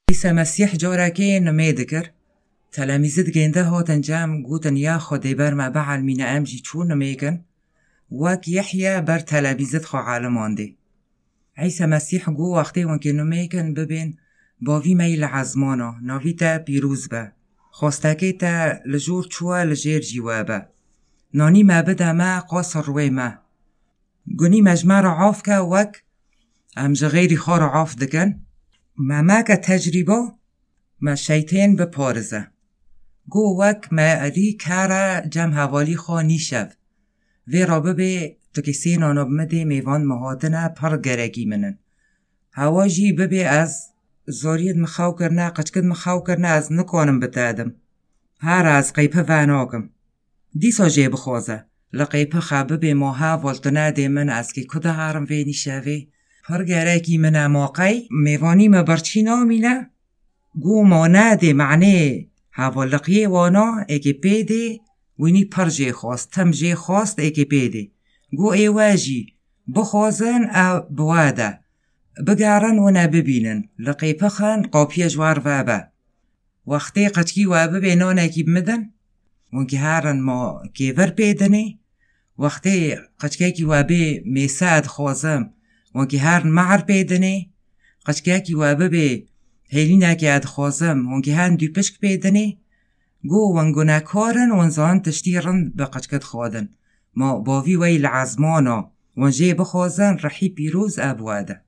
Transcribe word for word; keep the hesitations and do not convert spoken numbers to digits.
عیسی مسیح جارکی نمید کر تلاميذت گنده هاتن جام گوتن یا خدای بر ما بعل من امجی چون نمیکن وک یحیی بر تلاميذت خو عالم آنده. عیسی مسیح گو وقتی وانکه نمیکن ببین باوی میل عزمانا ناوی تا پیروز با خواستاکی تا لجور چوا لجیر جیوابا نانی ما بدا ما قاصر روی ما گونی مجمع را عاف که وک امج غیری خار عاف دکن ما ما که تجربه ما شیطان بپارزه گو وک ما علی کارا جم حوالی خوا نیشب وی را ببی تو کسی نانا بمده میوان مهاتنه پر گرگی منن هواجی ببی از زورید مخاو کرنه قچکد مخاو کرنه از نکانم بتادم هر از قیپه واناکم دیسا جه بخوازه لقیپه خوابه بی ماها والتنه دی من از که کده هارم وی نیشوی پر گرگی منه ماقی میوانی مبرچی نامینه گو مانه دی معنی حوالقیه وانا اگه پیده وینی پر جه خواست تم جه خواست اگه پیده گو ایواجی بخوازن او بواده بگارن و نببینن لقیپه خان قاپی جوار وابا وقتی قچکی وابا بینانه کی بمدن ونکی هارن ما کیور پیدنی وقتی قچکی کی وابا میساد خوازم ونکی هارن معر پیدنی قچکی کی وابا بی هیلینا که اد خوازم ونکی هارن دو پشک پیدنی گو ونگونا کارن ونزان تشتیرن بقچکت خوادن ما باوی وی العزمانا ونجی بخوازن رحی پیروز ابواده